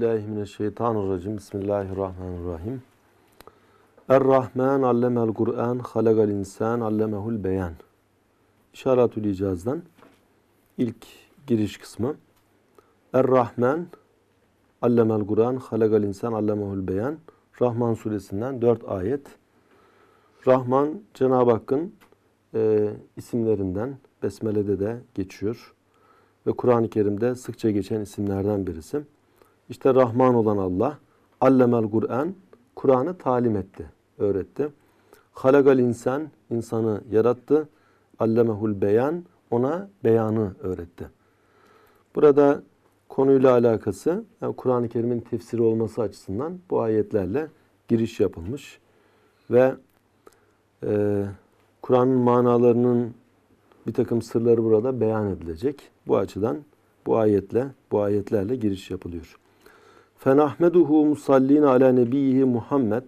Euzubillahimineşşeytanirracim. Bismillahirrahmanirrahim. Er-Rahman allemel Kur'an, halagal insan, allemehul beyan. İşaretül İcaz'dan ilk giriş kısmı. Er-Rahman allemel Kur'an, halagal insan, allemehul beyan. Rahman suresinden 4 ayet. Rahman Cenab-ı Hakk'ın isimlerinden, Besmele'de de geçiyor. Ve Kur'an-ı Kerim'de sıkça geçen isimlerden birisi. İşte Rahman olan Allah, allemel Kur'an, Kur'an'ı talim etti, öğretti. Halagal insan, insanı yarattı. Allemehul beyan, ona beyanı öğretti. Burada konuyla alakası, yani Kur'an-ı Kerim'in tefsiri olması açısından bu ayetlerle giriş yapılmış. Ve Kur'an'ın manalarının bir takım sırları burada beyan edilecek. Bu açıdan bu ayetlerle giriş yapılıyor. Fenahmeduhu musallin ala nebiyhi Muhammed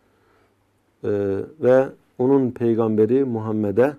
ve onun peygamberi Muhammed'e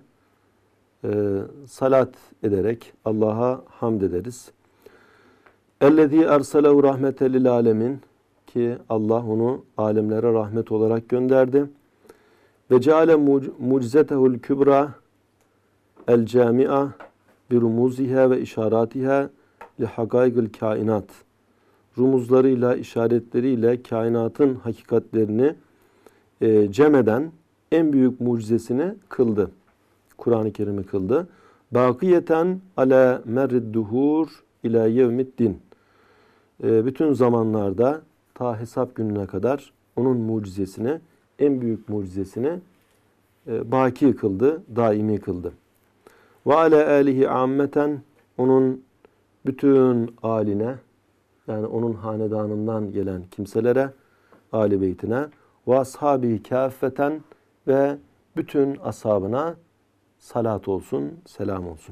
salat ederek Allah'a hamd ederiz. Ellezî erselehu rahmeten lil alemin, ki Allah onu alemlere rahmet olarak gönderdi. Ve ceale mucizetehul kübra el cami'a bi rumuziha ve işaratiha li hakaikil kainat. Rumuzlarıyla, işaretleriyle kainatın hakikatlerini cem eden en büyük mucizesini kıldı. Kur'an-ı Kerim'i kıldı. Bakiyeten ala merrid duhur ila yevmiddin. Bütün zamanlarda ta hesap gününe kadar onun mucizesini, en büyük mucizesini baki kıldı, daimi kıldı. Ve ala alihi ammeten, onun bütün aline, yani onun hanedanından gelen kimselere, âli beytine, ve ashabi kâffeten, ve bütün ashabına salat olsun, selam olsun.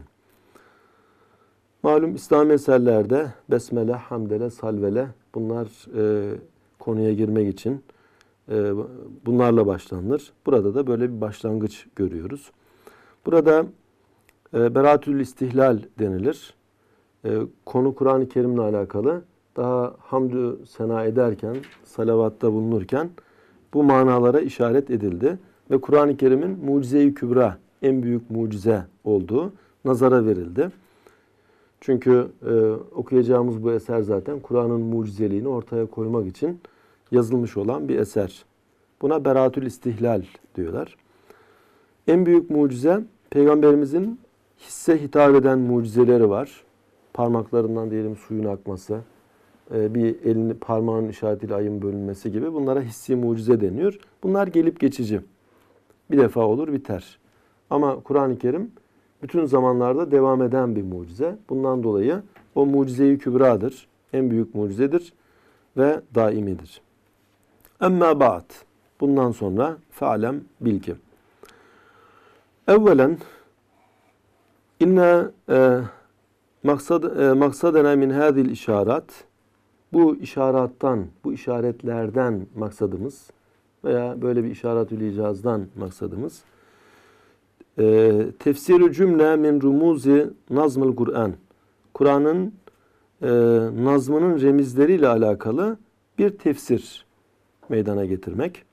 Malum İslami eserlerde besmele, hamdele, salvele, bunlar konuya girmek için bunlarla başlanır. Burada da böyle bir başlangıç görüyoruz. Burada Beratül İstihlal denilir. Konu Kur'an-ı Kerim'le alakalı. Daha hamdü sena ederken, salavatta bulunurken bu manalara işaret edildi. Ve Kur'an-ı Kerim'in mucize-i kübra, en büyük mucize olduğu nazara verildi. Çünkü okuyacağımız bu eser zaten Kur'an'ın mucizeliğini ortaya koymak için yazılmış olan bir eser. Buna Beratül İstihlal diyorlar. En büyük mucize, Peygamberimizin hisse hitap eden mucizeleri var. Parmaklarından diyelim suyun akması, bir elini parmağın işaretiyle ayın bölünmesi gibi, bunlara hissi mucize deniyor. Bunlar gelip geçici. Bir defa olur, biter. Ama Kur'an-ı Kerim bütün zamanlarda devam eden bir mucize. Bundan dolayı o mucize-i kübradır. En büyük mucizedir ve daimidir. Emmâ ba'd. Bundan sonra fe'alem bil ki. Evvelen inne maksadena min hadil işaret, bu işarettan, bu işaretlerden maksadımız veya böyle bir işaretül icazdan maksadımız tefsirü cümle min rumuzi nazmül Kur'an, Kur'an'ın nazmının remizleriyle alakalı bir tefsir meydana getirmek.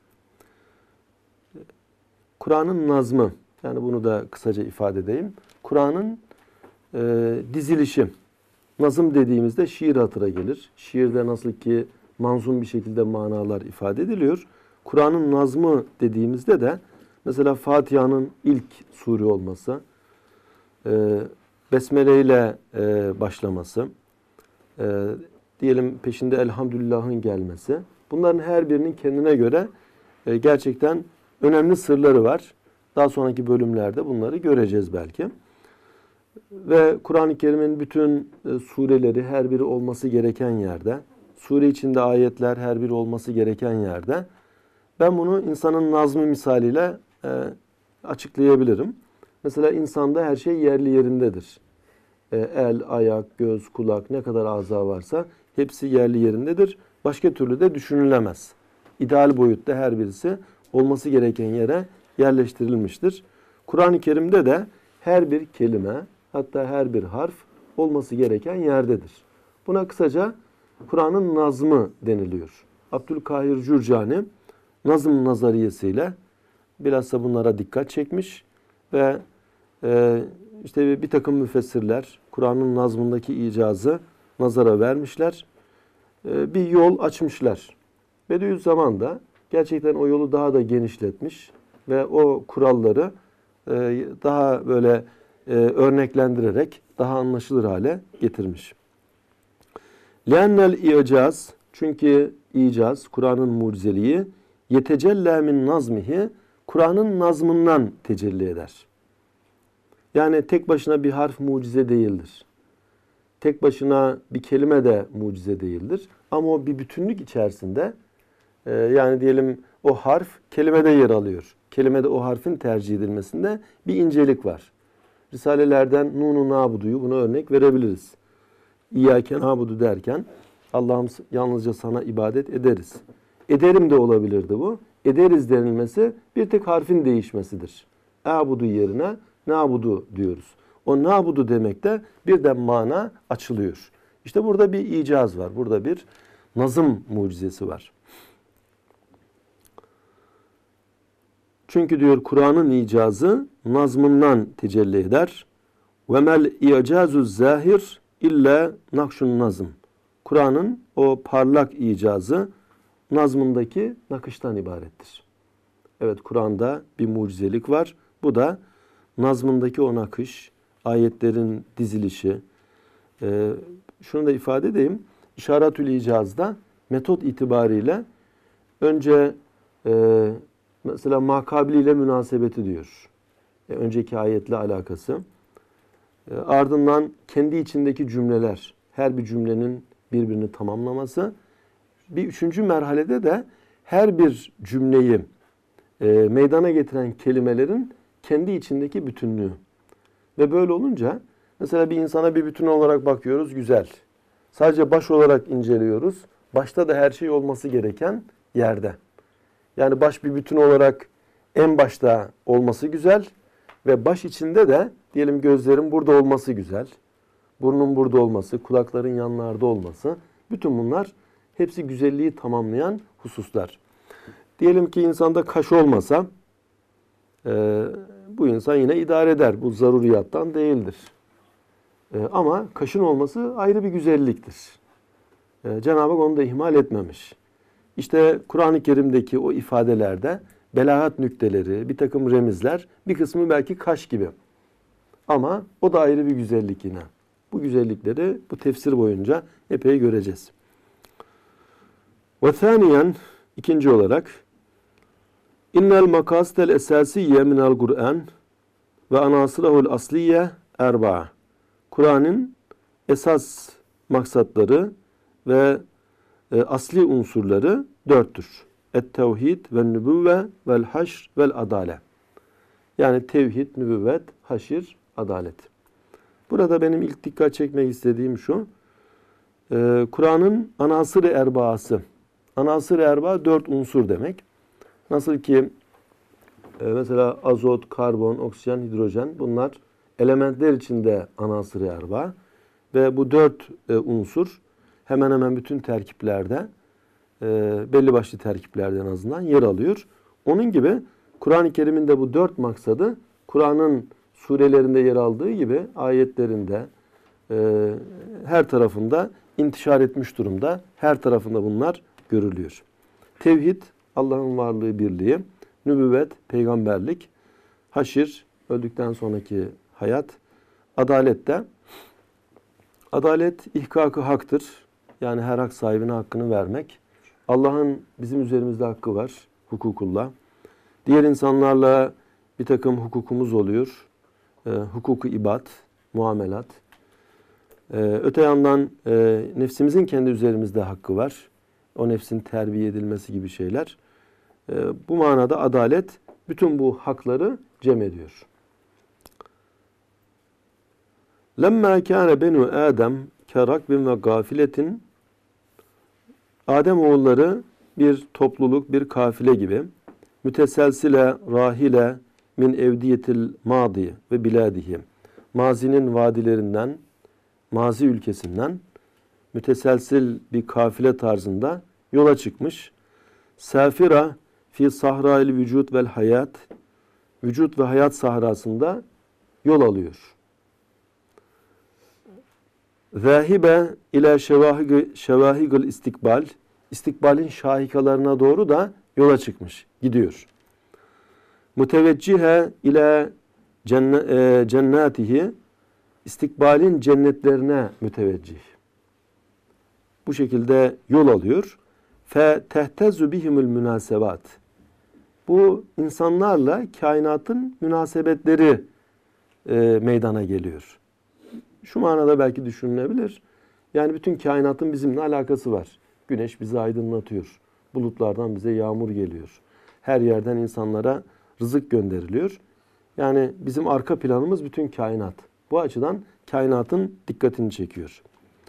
Kur'an'ın nazmı, yani bunu da kısaca ifade edeyim. Kur'an'ın dizilişi. Nazım dediğimizde şiir hatıra gelir. Şiirde nasıl ki manzum bir şekilde manalar ifade ediliyor. Kur'an'ın nazmı dediğimizde de mesela Fatiha'nın ilk sure olması, Besmele ile başlaması, diyelim peşinde Elhamdülillah'ın gelmesi. Bunların her birinin kendine göre gerçekten önemli sırları var. Daha sonraki bölümlerde bunları göreceğiz belki. Ve Kur'an-ı Kerim'in bütün sureleri her biri olması gereken yerde, sure içinde ayetler her biri olması gereken yerde, ben bunu insanın nazmı misaliyle açıklayabilirim. Mesela insanda her şey yerli yerindedir. El, ayak, göz, kulak, ne kadar aza varsa hepsi yerli yerindedir. Başka türlü de düşünülemez. İdeal boyutta her birisi olması gereken yere yerleştirilmiştir. Kur'an-ı Kerim'de de her bir kelime, hatta her bir harf olması gereken yerdedir. Buna kısaca Kur'an'ın nazmı deniliyor. Abdülkahir Cürcani nazım nazariyesiyle bilhassa bunlara dikkat çekmiş ve işte bir takım müfessirler Kur'an'ın nazmındaki icazı nazara vermişler. Bir yol açmışlar. Bediüzzaman da gerçekten o yolu daha da genişletmiş ve o kuralları daha böyle örneklendirerek daha anlaşılır hale getirmiş. لِأَنَّ الْاِعْجَازِ Çünkü icaz, Kur'an'ın mucizeliği yetecellâ min nazmihi Kur'an'ın nazmından tecelli eder. Yani tek başına bir harf mucize değildir. Tek başına bir kelime de mucize değildir. Ama o bir bütünlük içerisinde yani diyelim o harf kelimede yer alıyor. Kelimede o harfin tercih edilmesinde bir incelik var. Risalelerden Nun-u Nabudu'yu buna örnek verebiliriz. İyyâke nâbudu derken Allah'ım yalnızca sana ibadet ederiz. Ederim de olabilirdi bu. Ederiz denilmesi bir tek harfin değişmesidir. A'budu yerine nabudu diyoruz. O nabudu demekte birden mana açılıyor. İşte burada bir icaz var. Burada bir nazım mucizesi var. Çünkü diyor Kur'an'ın icazı nazmından tecelli eder. وَمَلْ اِعْجَازُ zahir illa nakşun nazım. Kur'an'ın o parlak icazı nazmındaki nakıştan ibarettir. Evet, Kur'an'da bir mucizelik var. Bu da nazmındaki o nakış, ayetlerin dizilişi. Şunu da ifade edeyim. İşaretül icazda metot itibariyle önce mesela makabiliyle münasebeti diyor. Önceki ayetle alakası. Ardından kendi içindeki cümleler, her bir cümlenin birbirini tamamlaması. Bir üçüncü merhalede de her bir cümleyi meydana getiren kelimelerin kendi içindeki bütünlüğü. Ve böyle olunca mesela bir insana bir bütün olarak bakıyoruz, güzel. Sadece baş olarak inceliyoruz. Başta da her şey olması gereken yerde. Yani baş bir bütün olarak en başta olması güzel ve baş içinde de diyelim gözlerin burada olması güzel. Burnun burada olması, kulakların yanlarda olması. Bütün bunlar hepsi güzelliği tamamlayan hususlar. Diyelim ki insanda kaş olmasa bu insan yine idare eder. Bu zaruriyattan değildir. Ama kaşın olması ayrı bir güzelliktir. Cenab-ı Hak onu da ihmal etmemiş. İşte Kur'an-ı Kerim'deki o ifadelerde belagat nükteleri, bir takım remizler, bir kısmı belki kaş gibi. Ama o da ayrı bir güzellik yine. Bu güzellikleri bu tefsir boyunca epey göreceğiz. Ve thaniyen, ikinci olarak İnnel makastel esasiyye minel Kur'an ve anasırahul asliye erba'a. Kur'an'ın esas maksatları ve asli unsurları dörttür. Et-tevhid ve nübüvve vel haşr vel adale. Yani tevhid, nübüvvet, haşir, adalet. Burada benim ilk dikkat çekmek istediğim şu. Kur'an'ın anasır-ı erbaası. Anasır-ı erba dört unsur demek. Nasıl ki mesela azot, karbon, oksijen, hidrojen bunlar elementler içinde anasır-ı erba. Ve bu dört unsur hemen hemen bütün terkiplerde belli başlı terkiplerde en azından yer alıyor. Onun gibi Kur'an-ı Kerim'in de bu dört maksadı Kur'an'ın surelerinde yer aldığı gibi ayetlerinde her tarafında intişar etmiş durumda. Her tarafında bunlar görülüyor. Tevhid, Allah'ın varlığı, birliği. Nübüvvet, peygamberlik. Haşir, öldükten sonraki hayat. Adalet de. Adalet ihkak-ı haktır. Yani her hak sahibine hakkını vermek. Allah'ın bizim üzerimizde hakkı var. Hukukullah. Diğer insanlarla bir takım hukukumuz oluyor. Hukuku ibad, muamelat. Öte yandan nefsimizin kendi üzerimizde hakkı var. O nefsin terbiye edilmesi gibi şeyler. Bu manada adalet bütün bu hakları cem ediyor. Lemma kâne benu Adem kerakbin ve gafiletin. Adem oğulları bir topluluk, bir kafile gibi müteselsile rahile min evdiyetil madi ve biladihi. Mazinin vadilerinden, mazi ülkesinden müteselsil bir kafile tarzında yola çıkmış. Safira fi sahrail vücut vel hayat, vücut ve hayat sahrasında yol alıyor. Zâhibe ila şevâhigül istikbal, istikbalin şahikalarına doğru da yola çıkmış, gidiyor. Müteveccühe ila cennatihi, istikbalin cennetlerine müteveccih. Bu şekilde yol alıyor. Fe tehtezu bihimul münasebat. Bu insanlarla kainatın münasebetleri meydana geliyor. Şu manada belki düşünülebilir. Yani bütün kainatın bizimle alakası var. Güneş bizi aydınlatıyor. Bulutlardan bize yağmur geliyor. Her yerden insanlara rızık gönderiliyor. Yani bizim arka planımız bütün kainat. Bu açıdan kainatın dikkatini çekiyor.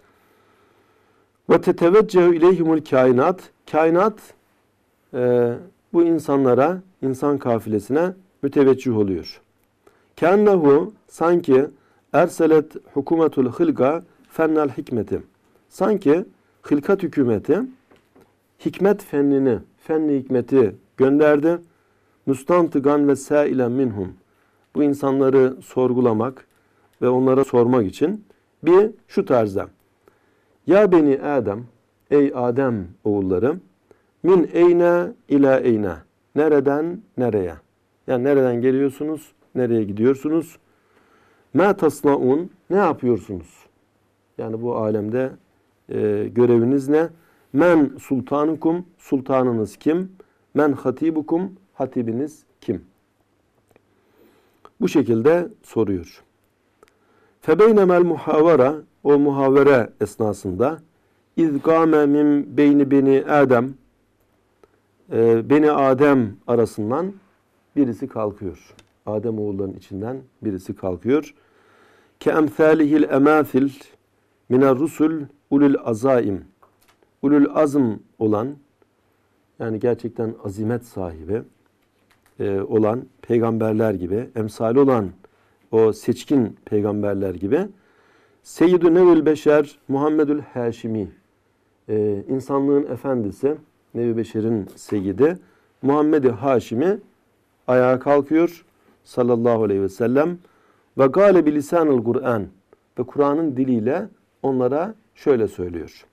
Ve teteveccehu ileyhimul kainat. Kainat bu insanlara, insan kafilesine müteveccih oluyor. Kennehu, sanki erselet hukumetul hılga fennel hikmeti. Sanki hılkat hükümeti hikmet fennini, fenni hikmeti gönderdi. Müstantıgan ve sailen minhum. Bu insanları sorgulamak ve onlara sormak için bir şu tarzda. Ya beni Adem, ey Adem oğulları, min eyne ila eyne. Nereden nereye? Yani nereden geliyorsunuz, nereye gidiyorsunuz? Ma tasnaun, ne yapıyorsunuz? Yani bu alemde göreviniz ne? Men sultanukum, sultanınız kim? Men hatibukum, hatibiniz kim? Bu şekilde soruyor. Febeynemel muhavara, o muhavere esnasında izgame min beyni beni Adem, beni Adem arasından birisi kalkıyor. Adem oğullarının içinden birisi kalkıyor. Ke emsalihil emathil minar rusul ulul azaim. Ulul azm olan, yani gerçekten azimet sahibi olan peygamberler gibi, emsali olan o seçkin peygamberler gibi, Seyyid-ü Nevül Beşer Muhammedül Haşimi, insanlığın efendisi, Nevi Beşer'in seyyidi Muhammed-i Haşimi ayağa kalkıyor sallallahu aleyhi ve sellem ve gâle bilisanul Kur'an, ve Kur'an'ın diliyle onlara şöyle söylüyor.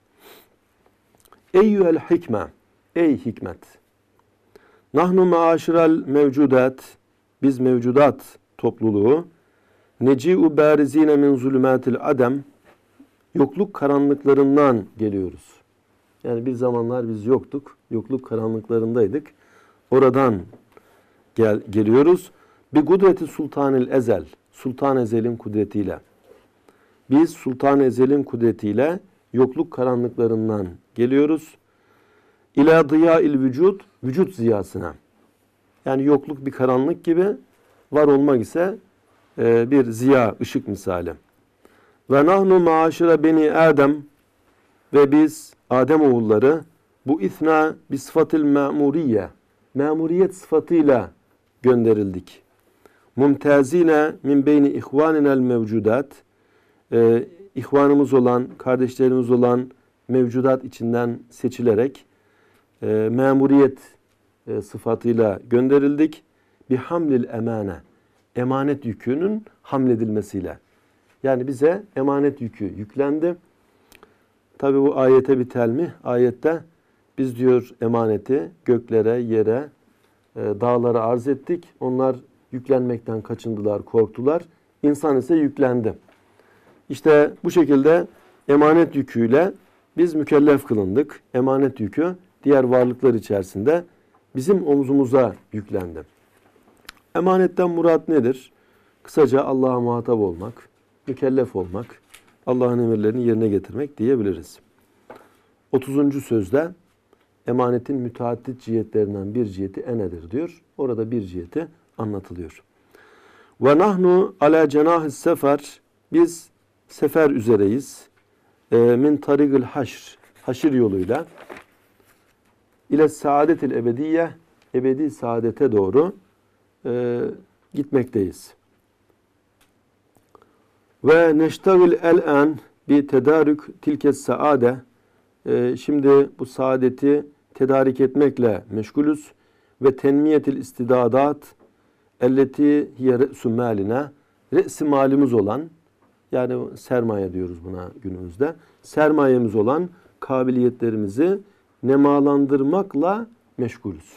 Eyyühel hikme, ey hikmet. Nahnu maaşiral mevcudat, biz mevcudat topluluğu, neci'u barizine min zulümatil adem, yokluk karanlıklarından geliyoruz. Yani bir zamanlar biz yoktuk, yokluk karanlıklarındaydık. Oradan geliyoruz. Bi kudreti sultanil ezel, Sultan Ezel'in kudretiyle. Biz Sultan Ezel'in kudretiyle yokluk karanlıklarından geliyoruz. İlâ diyâil vücut, vücut ziyasına. Yani yokluk bir karanlık gibi, var olmak ise bir ziya, ışık misali. Ve nahnu maaşira beni Adem, ve biz Adem oğulları bu ithna bi sıfatil ma'muriye, memuriyet sıfatıyla gönderildik. Mumtazine min beyni ihvaninel mevcudat, ihvanımız olan, kardeşlerimiz olan mevcudat içinden seçilerek memuriyet sıfatıyla gönderildik. Bi hamlil emane, emanet yükünün hamledilmesiyle. Yani bize emanet yükü yüklendi. Tabi bu ayete bir telmih. Ayette biz diyor emaneti göklere, yere, dağlara arz ettik. Onlar yüklenmekten kaçındılar, korktular. İnsan ise yüklendi. İşte bu şekilde emanet yüküyle biz mükellef kılındık. Emanet yükü diğer varlıklar içerisinde bizim omzumuza yüklendi. Emanetten murat nedir? Kısaca Allah'a muhatap olmak, mükellef olmak, Allah'ın emirlerini yerine getirmek diyebiliriz. 30. sözde emanetin müteaddit cihetlerinden bir ciheti enedir diyor. Orada bir ciheti anlatılıyor. Ve nahnu ala cenahis sefer, biz sefer üzereyiz. Min tarigil haşr, haşir yoluyla ile saadetil ebediye, ebedi saadete doğru gitmekteyiz. Ve neştagil el-en, bir tedarük tilke saade. Şimdi bu saadeti tedarik etmekle meşgulüz ve tenmiyetil istidadat elleti hiye re'su maline, re'si malimiz olan, yani sermaye diyoruz buna günümüzde, sermayemiz olan kabiliyetlerimizi nemalandırmakla meşgulüz.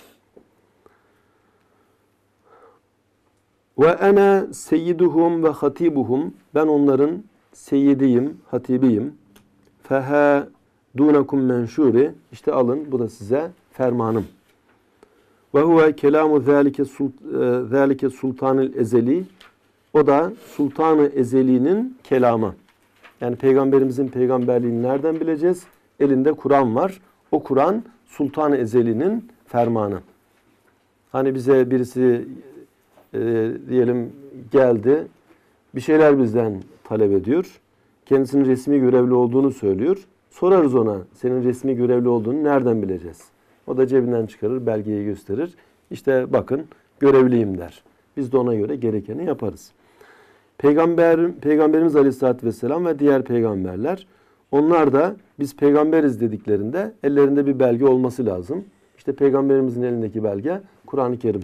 Ve ene seyyiduhum ve hatibuhum, ben onların seyyidiyim, hatibiyim. Feha dunakum menşuri, işte alın, bu da size fermanım. Ve huve kelamu zâlike sultanil ezeli, o da sultanı ezeliğinin kelamı. Yani peygamberimizin peygamberliğini nereden bileceğiz? Elinde Kur'an var. O Kur'an sultanı ezeliğinin fermanı. Hani bize birisi diyelim geldi, bir şeyler bizden talep ediyor. Kendisinin resmi görevli olduğunu söylüyor. Sorarız ona, senin resmi görevli olduğunu nereden bileceğiz? O da cebinden çıkarır, belgeyi gösterir. İşte bakın görevliyim der. Biz de ona göre gerekeni yaparız. Peygamberimiz Aleyhisselatü Vesselam ve diğer peygamberler, onlar da biz peygamberiz dediklerinde ellerinde bir belge olması lazım. İşte peygamberimizin elindeki belge Kur'an-ı Kerim.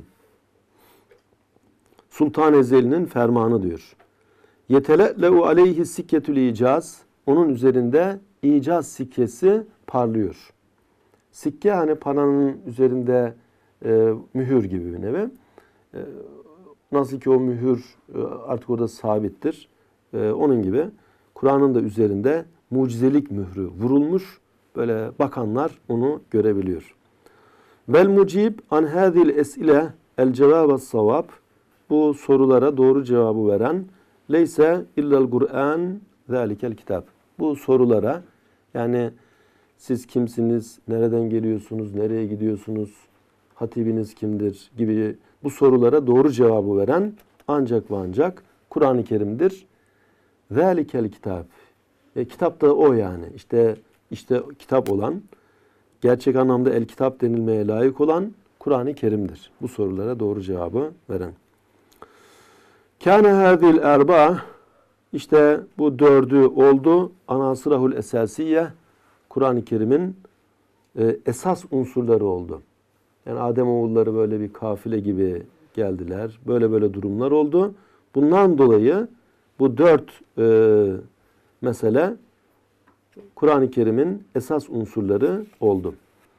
Sultan Ezeli'nin fermanı diyor. Yetele'u aleyhi sikketül icaz, onun üzerinde icaz sikkesi parlıyor. Sikke hani paranın üzerinde mühür gibi bir nevi. Nasıl ki o mühür artık orada sabittir. Onun gibi Kur'an'ın da üzerinde mucizelik mührü vurulmuş. Böyle bakanlar onu görebiliyor. Vel mucib an hadil es'ile el cevabas savab, bu sorulara doğru cevabı veren leyse illel Kur'an zalikel kitap. Bu sorulara, yani siz kimsiniz, nereden geliyorsunuz, nereye gidiyorsunuz, hatibiniz kimdir gibi bu sorulara doğru cevabı veren ancak ve ancak Kur'an-ı Kerim'dir. Zalikel kitap. Kitap da o yani. İşte kitap olan, gerçek anlamda el kitap denilmeye layık olan Kur'an-ı Kerim'dir. Bu sorulara doğru cevabı veren. Kâne hâzil erba, işte bu dördü oldu. Anasırahul esasiye, Kur'an-ı Kerim'in esas unsurları oldu. Yani Ademoğulları böyle bir kafile gibi geldiler. Böyle durumlar oldu. Bundan dolayı bu dört mesele Kur'an-ı Kerim'in esas unsurları oldu.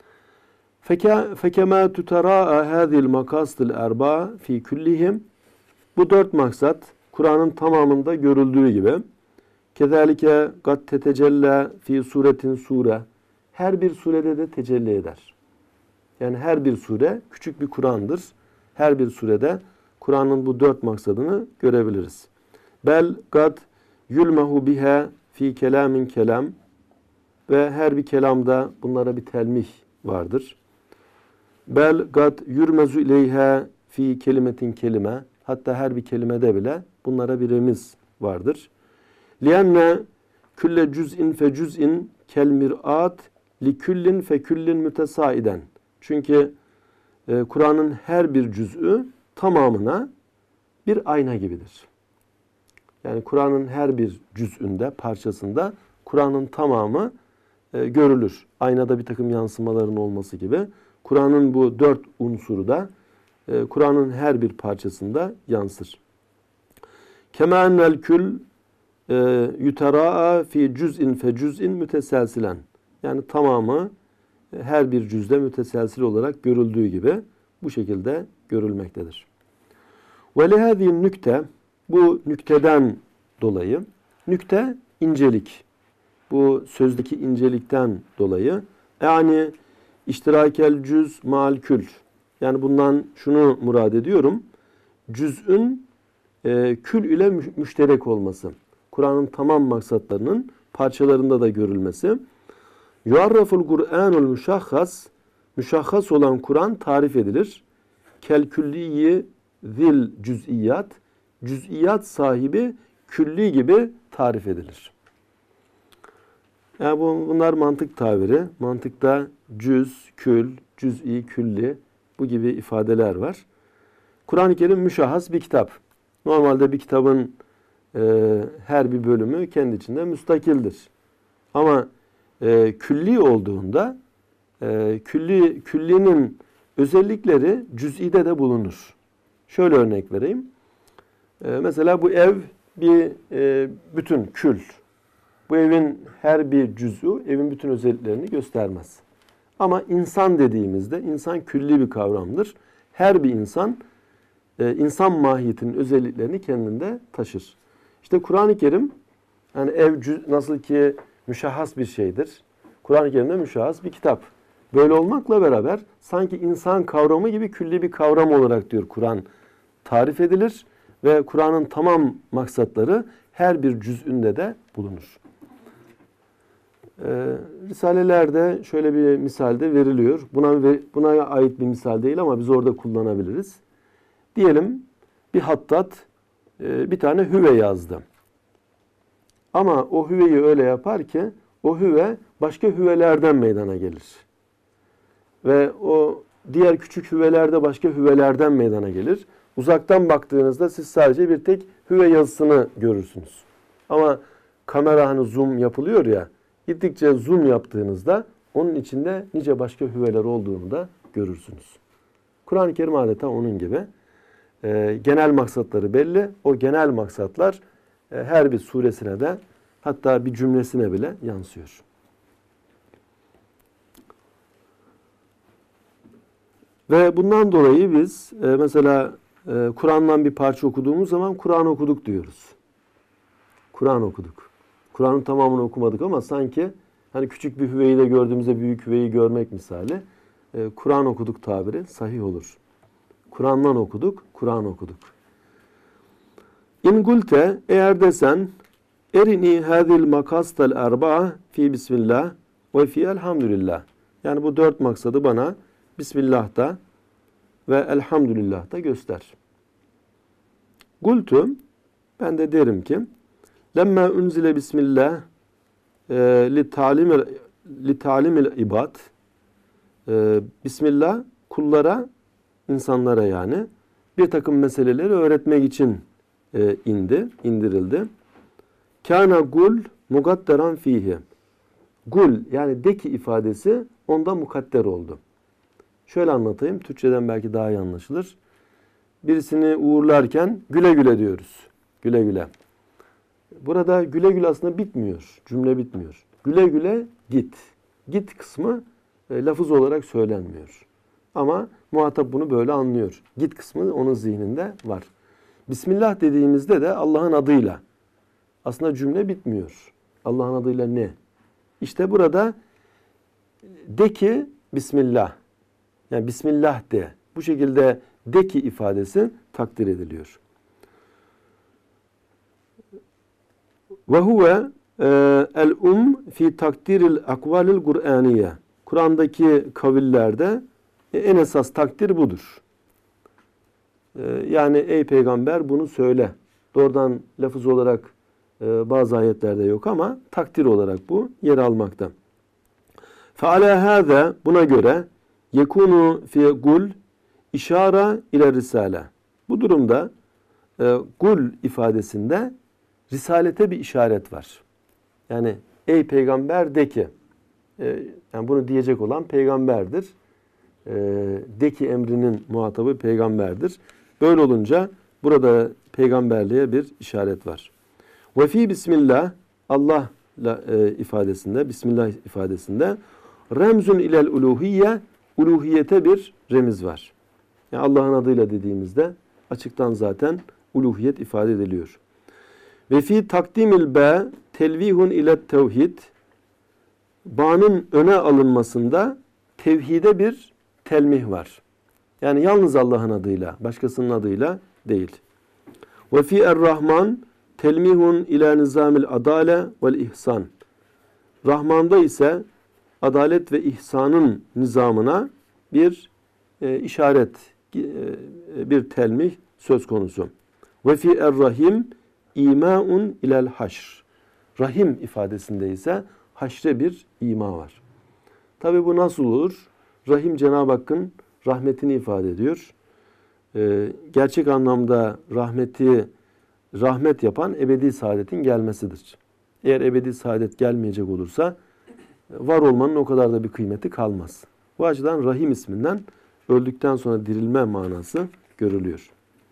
Fekema tutara'a hadil makastil erba fi kullihim, bu dört maksat Kur'an'ın tamamında görüldüğü gibi kezalike kat tetecella fi suretin sure, her bir surede de tecelli eder. Yani her bir sure küçük bir Kur'an'dır. Her bir surede Kur'an'ın bu dört maksadını görebiliriz. Bel kat yulmehu biha fi kelamin kelam, ve her bir kelamda bunlara bir telmih vardır. Bel kat yurmezu ileyha fi kelimetin kelime, hatta her bir kelimede bile bunlara bir remiz vardır. Lianne külle cüz'in fe cüz'in kel mir'at li küllin fe küllin mütesaiden. Çünkü Kur'an'ın her bir cüz'ü tamamına bir ayna gibidir. Yani Kur'an'ın her bir cüz'ünde, parçasında Kur'an'ın tamamı görülür. Aynada bir takım yansımaların olması gibi. Kur'an'ın bu dört unsuru da Kur'an'ın her bir parçasında yansır. Kema ennel kül yutera'a fi cüz'in fe cüz'in müteselsilen. Yani tamamı her bir cüzde müteselsil olarak görüldüğü gibi bu şekilde görülmektedir. Ve lehâzihin nükte, bu nükteden dolayı, nükte incelik, bu sözdeki incelikten dolayı, yani iştirakel cüz mal kül, yani bundan şunu murad ediyorum, cüz'ün kül ile müşterek olması, Kur'an'ın tamam maksatlarının parçalarında da görülmesi. Yuarraful Kur'anul müşahhas, müşahhas olan Kur'an tarif edilir. Kel külliyi zil cüz'iyat, cüz'iyat sahibi külli gibi tarif edilir. Yani bunlar mantık tabiri. Mantıkta cüz, kül, cüz'i, külli bu gibi ifadeler var. Kur'an-ı Kerim müşahhas bir kitap. Normalde bir kitabın her bir bölümü kendi içinde müstakildir. Ama külli olduğunda küllinin özellikleri cüz'ide de bulunur. Şöyle örnek vereyim. Mesela bu ev bir bütün kül. Bu evin her bir cüz'ü evin bütün özelliklerini göstermez. Ama insan dediğimizde insan külli bir kavramdır. Her bir insan insan mahiyetinin özelliklerini kendinde taşır. İşte Kur'an-ı Kerim yani ev nasıl ki müşahhas bir şeydir. Kur'an-ı Kerim'de müşahhas bir kitap. Böyle olmakla beraber sanki insan kavramı gibi külli bir kavram olarak diyor Kur'an tarif edilir ve Kur'an'ın tamam maksatları her bir cüz'ünde de bulunur. Risalelerde şöyle bir misalde veriliyor. Buna ait bir misal değil ama biz orada kullanabiliriz. Diyelim bir hattat bir tane hüve yazdı. Ama o hüveyi öyle yapar ki o hüve başka hüvelerden meydana gelir. Ve o diğer küçük hüvelerde başka hüvelerden meydana gelir. Uzaktan baktığınızda siz sadece bir tek hüve yazısını görürsünüz. Ama kamera hani zoom yapılıyor ya, gittikçe zoom yaptığınızda onun içinde nice başka hüveler olduğunu da görürsünüz. Kur'an-ı Kerim adeta onun gibi. Genel maksatları belli. O genel maksatlar her bir suresine de hatta bir cümlesine bile yansıyor. Ve bundan dolayı biz mesela Kur'an'dan bir parça okuduğumuz zaman Kur'an okuduk diyoruz. Kur'an okuduk. Kur'an'ın tamamını okumadık ama sanki hani küçük bir hüveyi de gördüğümüzde büyük hüveyi görmek misali Kur'an okuduk tabiri sahih olur. Kur'an'dan okuduk, Kur'an okuduk. İn gulte eğer desen erini hadil makastel erba'a fi bismillah ve fi elhamdülillah. Yani bu 4 maksadı bana Bismillah'ta ve Elhamdülillah'ta göster. Gultu ben de derim ki lemme unzile bismillah li talimil ibad Bismillah kullara, insanlara yani bir takım meseleleri öğretmek için indirildi. Kana gul mugadderan fihi. Gul yani de ki ifadesi onda mukadder oldu. Şöyle anlatayım. Türkçeden belki daha iyi anlaşılır. Birisini uğurlarken güle güle diyoruz. Güle güle. Burada güle güle aslında bitmiyor. Cümle bitmiyor. Güle güle git. Git kısmı lafız olarak söylenmiyor. Ama muhatap bunu böyle anlıyor. Git kısmı onun zihninde var. Bismillah dediğimizde de Allah'ın adıyla. Aslında cümle bitmiyor. Allah'ın adıyla ne? İşte burada de ki Bismillah. Yani Bismillah de. Bu şekilde de ki ifadesi takdir ediliyor. Ve huve el fi takdiril akvalil Kur'aniye. Kur'an'daki kavillerde en esas takdir budur. Yani ey peygamber bunu söyle. Doğrudan lafız olarak bazı ayetlerde yok ama takdir olarak bu yer almakta. Feala hâze buna göre yekunu fi gul işara ile risale. Bu durumda gul ifadesinde risalete bir işaret var. Yani ey peygamber de ki yani bunu diyecek olan peygamberdir. De ki emrinin muhatabı peygamberdir. Böyle olunca burada peygamberliğe bir işaret var. Ve fi bismillah Allah ifadesinde, Bismillah ifadesinde remzun ilel uluhiyye uluhiyete bir remiz var. Yani Allah'ın adıyla dediğimizde açıktan zaten uluhiyet ifade ediliyor. Ve fi takdimil be telvihun ile tevhid ba'nın öne alınmasında tevhide bir telmih var. Yani yalnız Allah'ın adıyla, başkasının adıyla değil. Ve fi er-Rahman telmihun ila nizamil adale vel ihsan. Rahman'da ise adalet ve ihsanın nizamına bir işaret, bir telmih söz konusu. Ve fi er-Rahim imaun ilel haşr. Rahim ifadesinde ise haşre bir ima var. Tabi bu nasıl olur? Rahim Cenab-ı Hakk'ın rahmetini ifade ediyor. Gerçek anlamda rahmeti rahmet yapan ebedi saadetin gelmesidir. Eğer ebedi saadet gelmeyecek olursa var olmanın o kadar da bir kıymeti kalmaz. Bu açıdan Rahim isminden öldükten sonra dirilme manası görülüyor.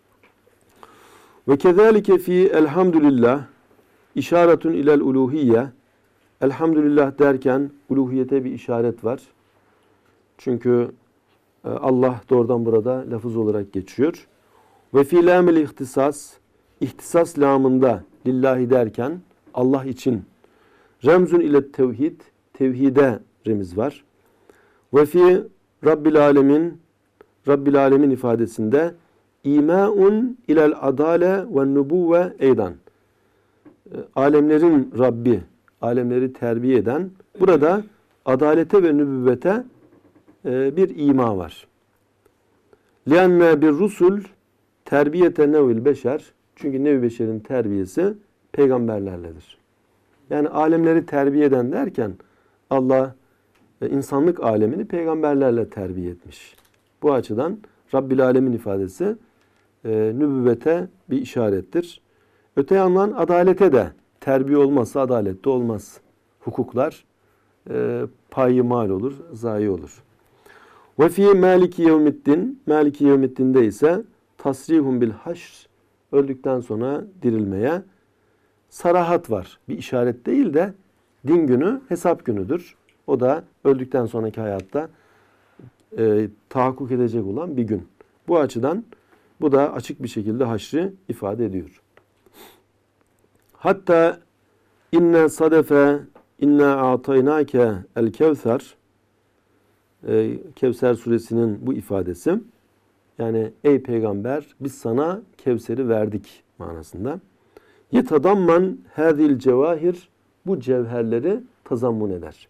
Ve kezalike fi elhamdülillah işaretun ilel uluhiyye. Elhamdülillah derken uluhiyete bir işaret var. Çünkü Allah doğrudan burada lafız olarak geçiyor. Ve fi lamil ihtisas, ihtisas lamında lillahi derken Allah için remzun ile tevhid, tevhide remiz var. Ve fi Rabbil alemin, Rabbil alemin ifadesinde İmâ'un ilel adale ve nubuvve eydan. Alemlerin Rabbi, alemleri terbiye eden, burada adalete ve nübüvvete bir ima var. Lianne bir rusul terbiyete nevil beşer. Çünkü nev-i beşerin terbiyesi peygamberlerledir. Yani alemleri terbiye eden derken Allah insanlık alemini peygamberlerle terbiye etmiş. Bu açıdan Rabbil alemin ifadesi nübüvvete bir işarettir. Öte yandan adalete de terbiye olmazsa adalette olmaz. Hukuklar payı olur, zayi olur. Ve fi maliki yevmiddin, maliki yevmiddinde ise tasrihun bil haşr, öldükten sonra dirilmeye sarahat var. Bir işaret değil de din günü hesap günüdür. O da öldükten sonraki hayatta tahakkuk edecek olan bir gün. Bu açıdan bu da açık bir şekilde haşrı ifade ediyor. Hatta inne sadefe inna a'taynake el kevser, Kevser suresinin bu ifadesi, yani ey peygamber biz sana Kevser'i verdik manasında. Yetadamman hadil cevahir, bu cevherleri tazammun eder.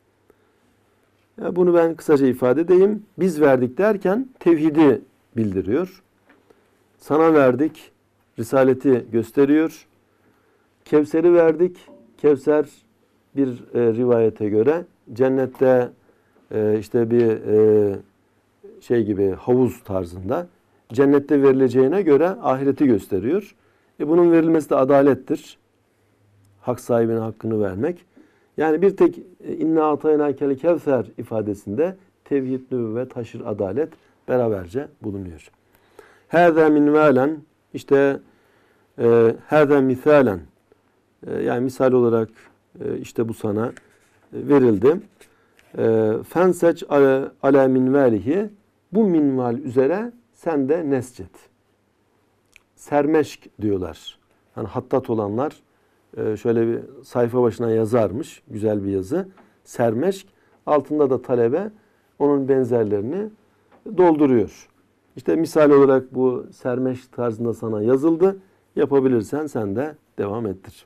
Bunu ben kısaca ifade edeyim. Biz verdik derken tevhidi bildiriyor. Sana verdik, risaleti gösteriyor. Kevser'i verdik. Kevser bir rivayete göre cennette işte bir şey gibi havuz tarzında cennette verileceğine göre ahireti gösteriyor. Bunun verilmesi de adalettir. Hak sahibine hakkını vermek. Yani bir tek inna ataynakel kevser ifadesinde tevhid, nübüvvet, haşr, adalet beraberce bulunuyor. Hâzâ minvâlen, işte hâzâ misâlen, yani misal olarak işte bu sana verildi. Fenseç ala minvalihi, bu minval üzere sen de nescet. Sermeşk diyorlar. Hani hattat olanlar şöyle bir sayfa başına yazarmış. Güzel bir yazı. Sermeşk. Altında da talebe onun benzerlerini dolduruyor. İşte misal olarak bu sermeşk tarzında sana yazıldı. Yapabilirsen sen de devam ettir.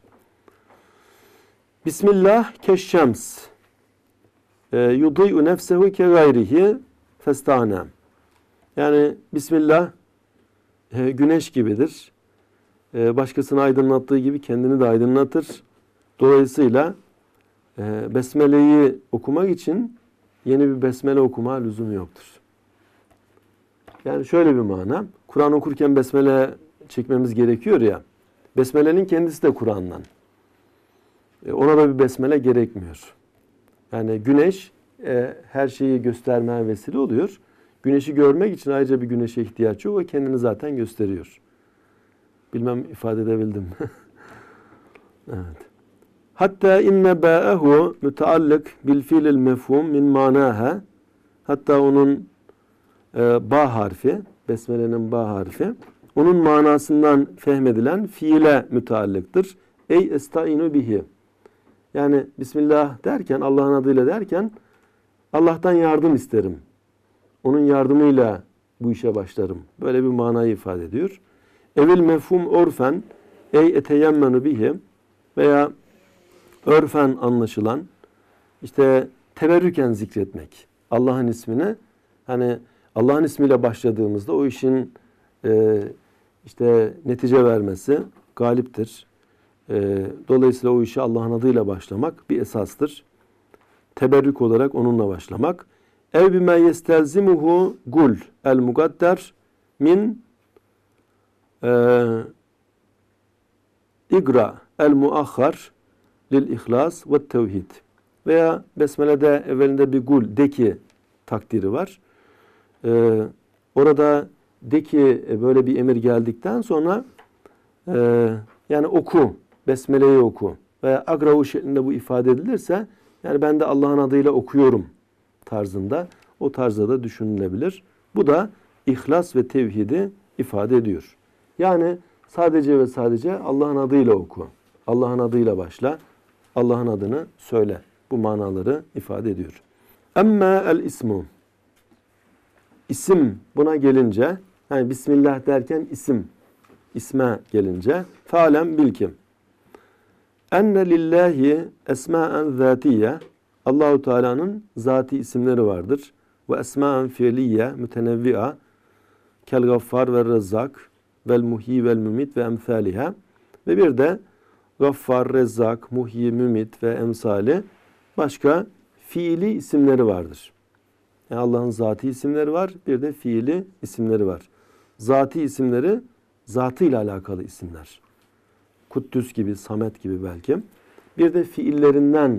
Bismillah keşşems. Yudî'u nefsehu ke gayrihi festânem. Yani Bismillah güneş gibidir. Başkasını aydınlattığı gibi kendini de aydınlatır. Dolayısıyla Besmele'yi okumak için yeni bir Besmele okuma lüzum yoktur. Yani şöyle bir mana. Kur'an okurken Besmele çekmemiz gerekiyor ya. Besmele'nin kendisi de Kur'an'dan. Ona da bir Besmele gerekmiyor. Yani güneş her şeyi göstermeye vesile oluyor. Güneşi görmek için ayrıca bir güneşe ihtiyaç yok. O kendini zaten gösteriyor. Bilmem ifade edebildim. Evet. Hatta inne ba'ehu müteallık bil fiilil mefhum min manaha. Hatta onun ba harfi, Besmele'nin ba harfi, onun manasından fehmedilen fiile müteallıktır. Ey estainu bihi. Yani Bismillah derken, Allah'ın adıyla derken Allah'tan yardım isterim. Onun yardımıyla bu işe başlarım. Böyle bir manayı ifade ediyor. Evil mefhum orfen ey eteyemmenu bihi, veya örfen anlaşılan işte teberrüken zikretmek. Allah'ın ismini, hani Allah'ın ismiyle başladığımızda o işin işte netice vermesi galiptir. Dolayısıyla o işi Allah'ın adıyla başlamak bir esastır. Teberrük olarak onunla başlamak. Ev bime yestelzimuhu gul el mugadder min İgra el muahhar lil ihlas ve tevhid. Veya Besmele'de evvelinde bir kul de ki takdiri var. Orada de ki böyle bir emir geldikten sonra yani oku, Besmele'yi oku veya agravu şeklinde bu ifade edilirse yani ben de Allah'ın adıyla okuyorum tarzında, o tarzda da düşünülebilir. Bu da ihlas ve tevhidi ifade ediyor. Yani sadece ve sadece Allah'ın adıyla oku. Allah'ın adıyla başla. Allah'ın adını söyle. Bu manaları ifade ediyor. Emme el ismu. İsim buna gelince, yani Bismillah derken isim, isme gelince fealem bil ki enne lillahi esmaen zatiye, Allahu Teala'nın zati isimleri vardır. Ve esmaen fiiliye mütenevvi'a kel gaffar ve rezzak vel muhyi vel mümit ve emsaliha. Ve bir de gaffar, rezzak, muhyi, mümit ve emsali başka fiili isimleri vardır. Yani Allah'ın zati isimleri var, bir de fiili isimleri var. Zati isimleri zatıyla alakalı isimler. Kuddüs gibi, Samet gibi belki. Bir de fiillerinden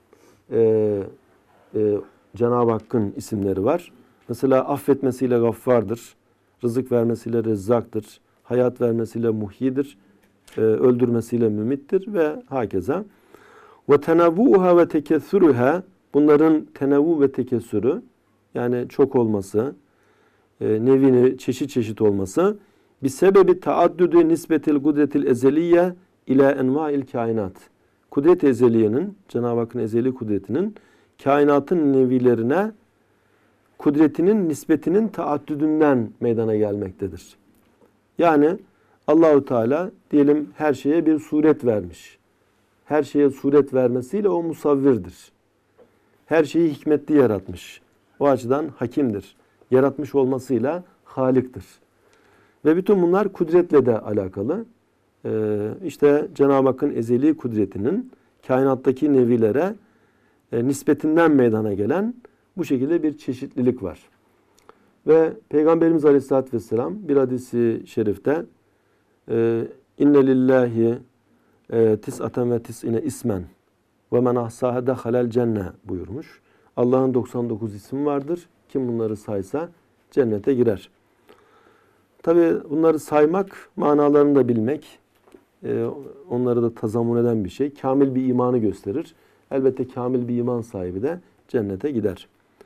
Cenab-ı Hakk'ın isimleri var. Mesela affetmesiyle gaffardır, rızık vermesiyle rezzaktır, hayat vermesiyle muhyidir, öldürmesiyle mümittir ve hakeza. Ve tenavvuha ve tekessürüha, bunların tenavvu ve tekessürü, yani çok olması, nevini çeşit çeşit olması, bir sebebi taaddüdü nisbetil kudretil ezeliye ila enva'il kainat. Kudret-i ezeliyenin, Cenab-ı Hakk'ın ezeli kudretinin kainatın nevilerine kudretinin nispetinin taaddüdünden meydana gelmektedir. Yani Allahu Teala diyelim her şeye bir suret vermiş. Her şeye suret vermesiyle o musavvirdir. Her şeyi hikmetli yaratmış. O açıdan hakimdir. Yaratmış olmasıyla haliktir. Ve bütün bunlar kudretle de alakalı. İşte Cenab-ı Hakk'ın ezeli kudretinin kainattaki nevilere nispetinden meydana gelen bu şekilde bir çeşitlilik var. Ve Peygamberimiz Aleyhisselatü Vesselam bir hadisi şerifte inne lillahi tis'aten ve tis'ine ismen ve men ahsaha dehalel cenne buyurmuş. Allah'ın 99 isim vardır. Kim bunları saysa cennete girer. Tabi bunları saymak, manalarını da bilmek, onları da tazammun eden bir şey. Kamil bir imanı gösterir. Elbette kamil bir iman sahibi de cennete gider.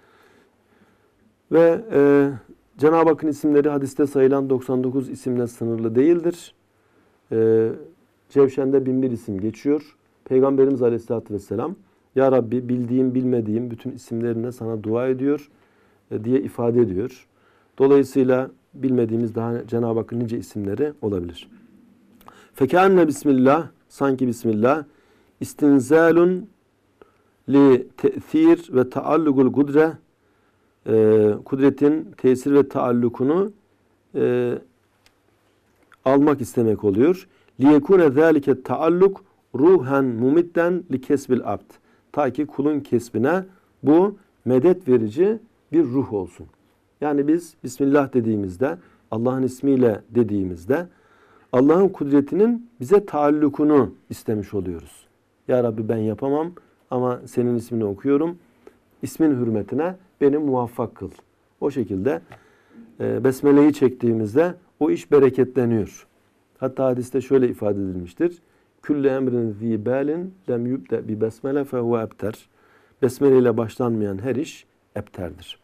Ve Cenab-ı Hakk'ın isimleri hadiste sayılan 99 isimle sınırlı değildir. Cevşen'de 1001 isim geçiyor. Peygamberimiz Aleyhisselatü Vesselam, Ya Rabbi bildiğim bilmediğim bütün isimlerine sana dua ediyor diye ifade ediyor. Dolayısıyla bilmediğimiz daha Cenab-ı Hakk'ın nice isimleri olabilir. Fekânne bismillah, sanki bismillah, istinzalun li te'thir ve taallugul kudre, kudretin tesir ve taallukunu almak istemek oluyor. Liyekune zâlike taalluk ruhen mumidden li kesbil abd. Ta ki kulun kesbine bu medet verici bir ruh olsun. Yani biz Bismillah dediğimizde, Allah'ın ismiyle dediğimizde Allah'ın kudretinin bize taallukunu istemiş oluyoruz. Ya Rabbi ben yapamam ama senin ismini okuyorum. İsmin hürmetine beni muvaffak kıl. O şekilde Besmele'yi çektiğimizde o iş bereketleniyor. Hatta hadiste şöyle ifade edilmiştir. Külle emrin zîbâlin lem yubde bi besmele fehuve ebter. Besmele ile başlanmayan her iş ebterdir.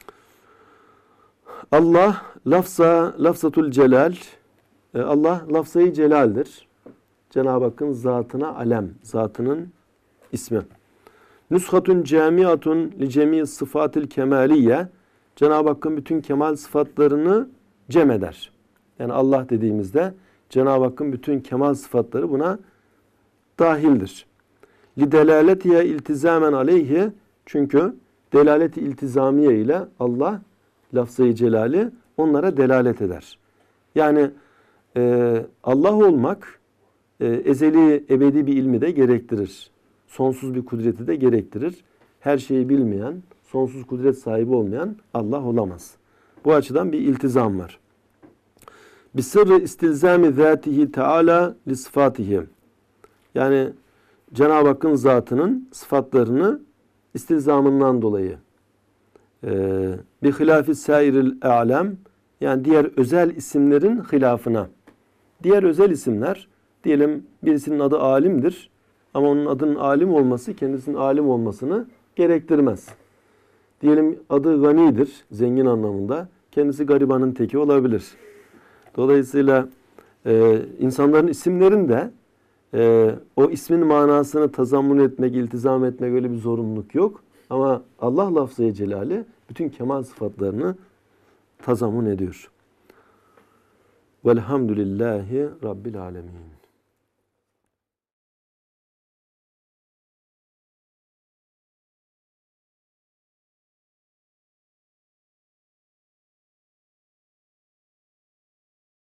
Allah lafzatul celal. Allah lafzayı celaldir. Cenab-ı Hakk'ın zatına alem, zatının ismi. Nushatun camiatun li cemi sıfatil kemaliye. Cenab-ı Hakk'ın bütün kemal sıfatlarını cem eder. Yani Allah dediğimizde Cenab-ı Hakk'ın bütün kemal sıfatları buna dahildir. Li delaletiye iltizamen aleyhi, çünkü delaleti iltizamiye ile Allah lafzayı celali onlara delalet eder. Yani Allah olmak ezeli, ebedi bir ilmi de gerektirir. Sonsuz bir kudreti de gerektirir. Her şeyi bilmeyen, sonsuz kudret sahibi olmayan Allah olamaz. Bu açıdan bir iltizam var. Bisırrı istilzami zatihi teala li sıfatihi. Yani Cenab-ı Hakk'ın zatının sıfatlarını istilzamından dolayı. Bi hilafi sairil alem, yani diğer özel isimlerin hilafına. Diğer özel isimler, diyelim birisinin adı alimdir ama onun adının alim olması kendisinin alim olmasını gerektirmez. Diyelim adı ganidir, zengin anlamında. Kendisi garibanın teki olabilir. Dolayısıyla insanların isimlerinde o ismin manasını tazammun etmek, iltizam etmek öyle bir zorunluluk yok. Ama Allah lafzı-i celali bütün kemal sıfatlarını tazammun ediyor. Velhamdülillahi Rabbil alemin.